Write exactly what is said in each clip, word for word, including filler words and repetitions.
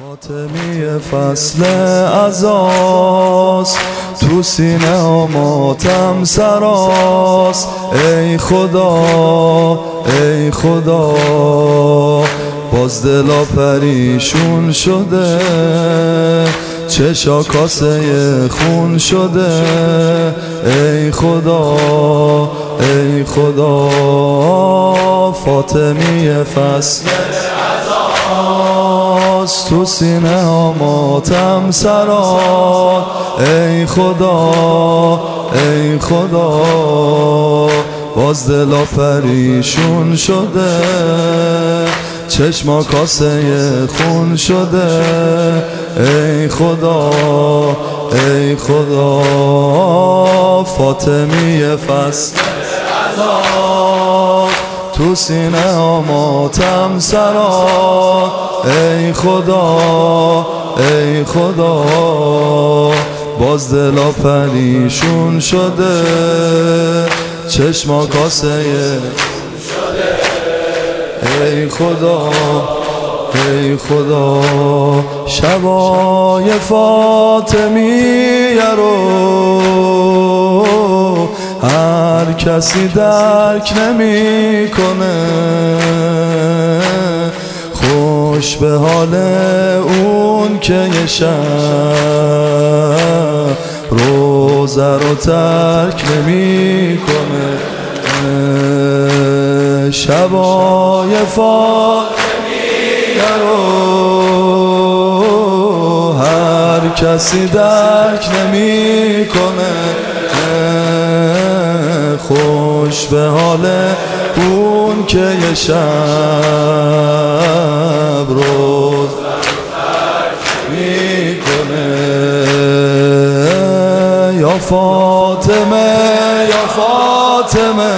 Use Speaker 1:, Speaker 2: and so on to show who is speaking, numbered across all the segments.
Speaker 1: فاطمی فصل عزاست، تو سینه ها ماتم سراست. ای خدا ای خدا، باز دلا پریشون شده، چشا کاسه خون شده. ای خدا ای خدا، فاطمی فصل عزاست، تو سینه ها ماتم سراست. ای خدا ای خدا، باز دلا پریشون شده، چشما کاسه خون شده. ای خدا ای خدا، فاطمی فصل عزاست، تو سینه ها ماتم سراست. ای خدا ای خدا، باز دلا پریشون شده، چشما کاسه شده. ای خدا ای خدا، شبای فاطمیه رو هر کسی درک نمی کنه، خوش به حال اون که یه شب روزه رو ترک نمی کنه. شبای فاطمیه رو هر کسی درک نمی کنه، خوش به حال اون که یه شب روز میکنه. یا فاطمه یا فاطمه،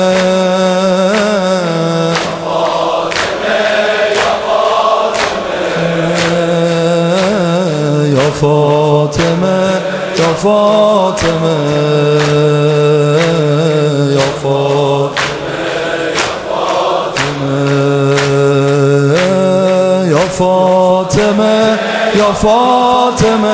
Speaker 1: یا فاطمه یا فاطمه، یا فاطمه یا فاطمه، یا فاطمه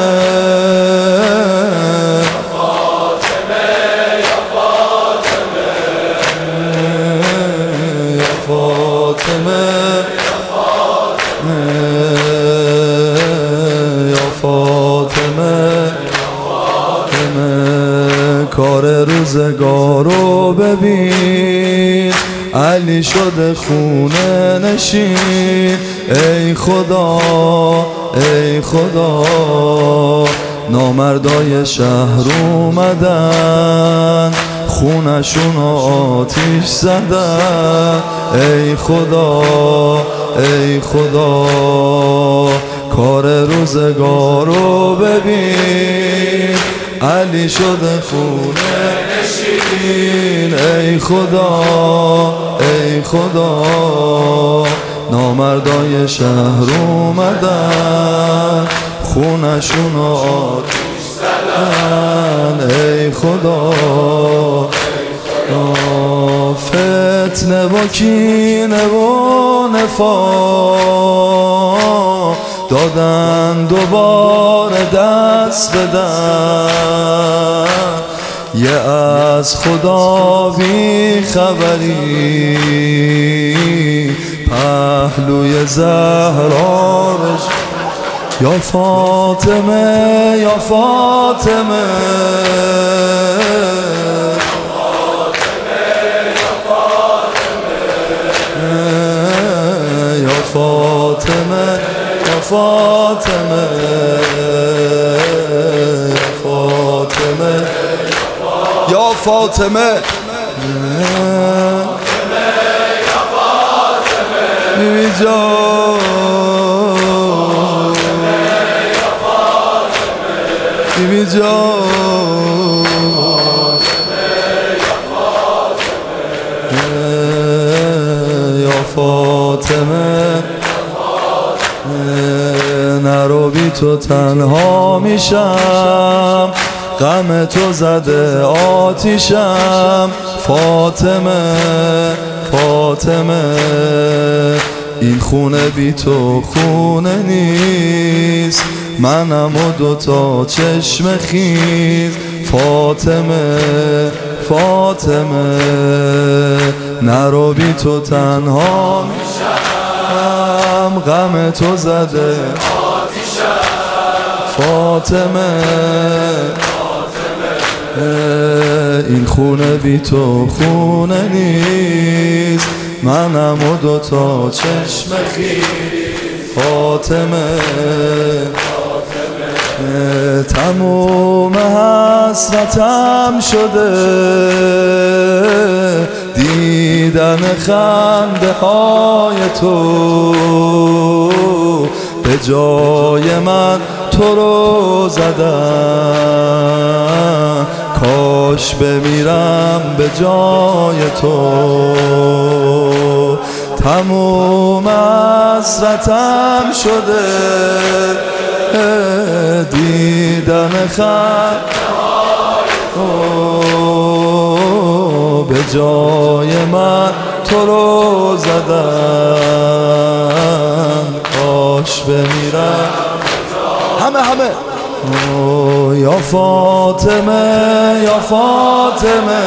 Speaker 1: کار روزگارو ببین، علی شده خونه نشین. ای خدا ای خدا، نامردای شهر اومدن، خونشون آتیش زدن. ای خدا ای خدا، کار روزگارو ببین، علی شده خونه نشین. ای خدا ای خدا، نامردای شهر اومدن، خونشون آتیش زدن. ای خدا فتنه و کینه و نفاق دادن، دوباره دست بدن. یه از خدا بی خبری، پهلوی زهرا رش. یا فاطمه یا فاطمه، یا فاطمه یا فاطمه، یا فاطمه یا فاطمه، یا فاطمه، بیبی جان، بیبی جان، یا فاطمه. نرو بی تو تنها میشم، غم تو زده آتیشم. فاطمه فاطمه، این خونه بی تو خونه نیست، منم و دوتا چشم خیز. فاطمه فاطمه نرو بی تو تنها میشم، غم تو زده فاطمه. این خونه بی تو خونه نیست، منم و دوتا چشم خیز. فاطمه تموم حسرتم شده دیدن خنده های تو، به جای من تو رو زدم، کاش بمیرم به جای تو. تموم حسرتم شده دیدن خنده های تو، به جای من تو رو زدم، کاش بمیرم. همه همه او یا فاطمه یا فاطمه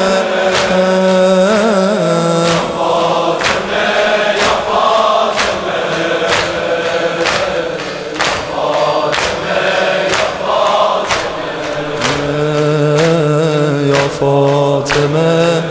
Speaker 1: فاطمه،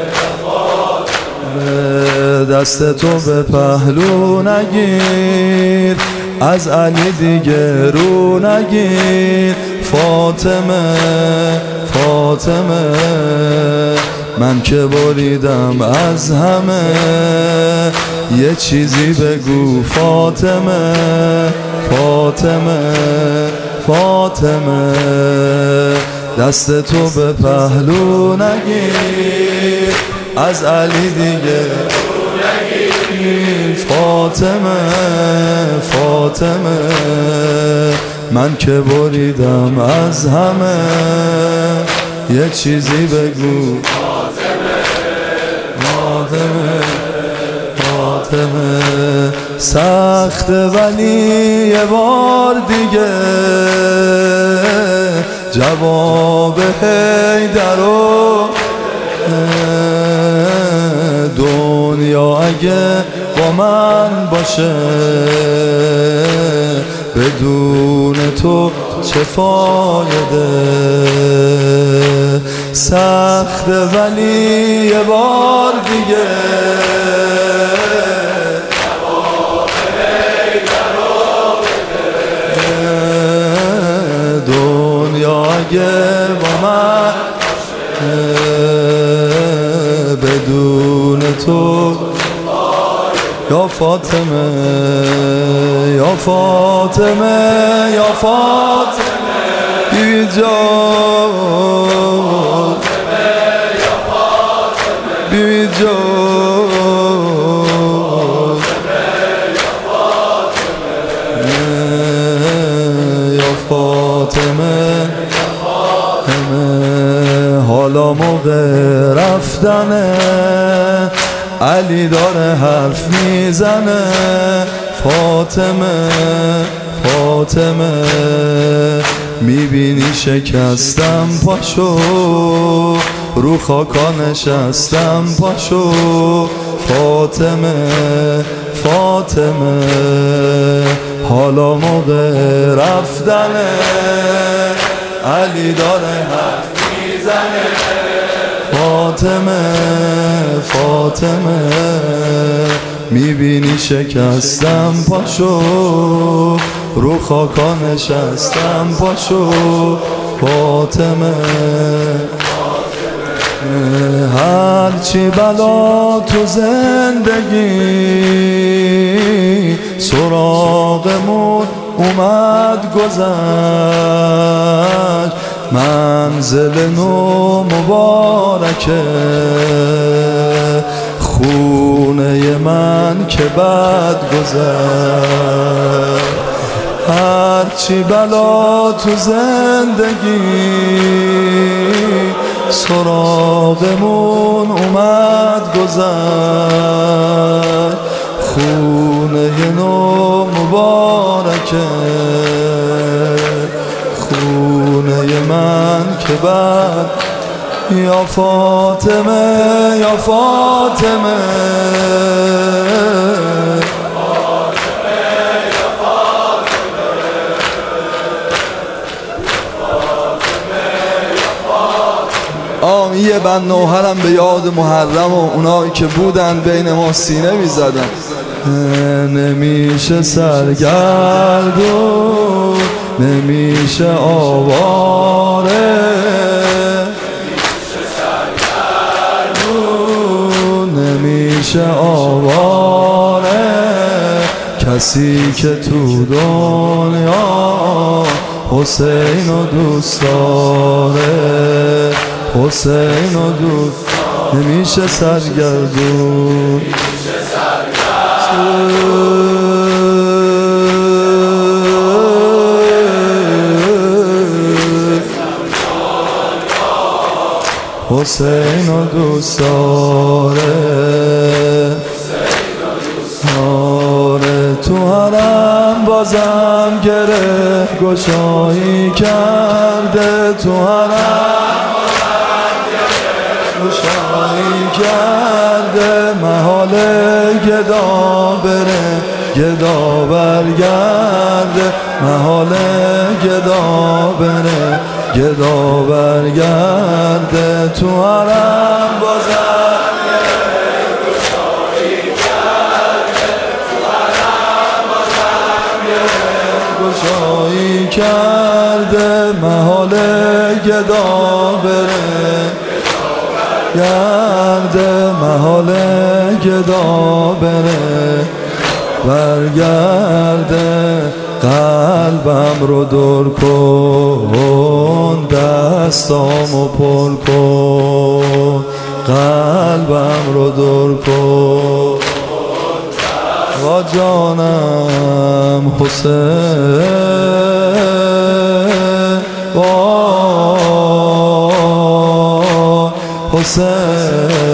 Speaker 1: دست تو به پهلو نگیر، از علی دیگه رو نگیر. فاطمه فاطمه من که بریدم از همه، یه چیزی بگو فاطمه. فاطمه فاطمه دست تو به پهلو نگیر، از علی دیگه نگیر. فاطمه فاطمه من که بریدم از همه، یه چیزی بگو فاطمه. فاطمه سخت ولی یه بار دیگه جواب حیدرو، دنیا اگه با من باشه بدون تو چه فایده. سخت ولی یه بار دیگه جواب حیدرو بده، دنیا اگه با من بدون تو. یا فاطمه یا فاطمه یا فاطمه بی جان، بی جان یا فاطمه. حالا موقع رفتنه، علی داره حرف میزنه. فاطمه فاطمه میبینی شکستم پاشو، رو خاکا نشستم پاشو. فاطمه فاطمه حالا موقع رفتنه، علی داره حرف میزنه. فاطمه فاطمه میبینی شکستم پاشو، رو خاکا نشستم پاشو. فاطمه هرچی بلا تو زندگی سراغمون اومد گذشت، منزل نو مبارکه خونه من که بد گذشت. هرچی بلا تو زندگی سراغمون اومد گذشت، خونه خونه نو مبارکه، خونه من که بعد یا فاطمه یا فاطمه آم یه بند نوحرم به یاد محرم و اونایی که بودن بین ما سینه میزدن. نمیشه سرگردون، نمیشه آواره، نمیشه آواره، کسی که تو دنیا حسین و دوست داره، حسین و دوست نمیشه سرگردون. حسین و دوست داره، آره تو حرم بازم گره گشایی کرده، تو حرم گشایی کرده، محال گدا بره گدا برگرده، محال گدا بره گدا برگرده، تو حرم بازم گشایی کرده، تو حرم بازم گشایی کرده، محال گدا بره گرده، محال گدا بره برگرده، قلبم رو دور کن دستامو پر کن، قلبم رو دور کن و جانم حسین، حسین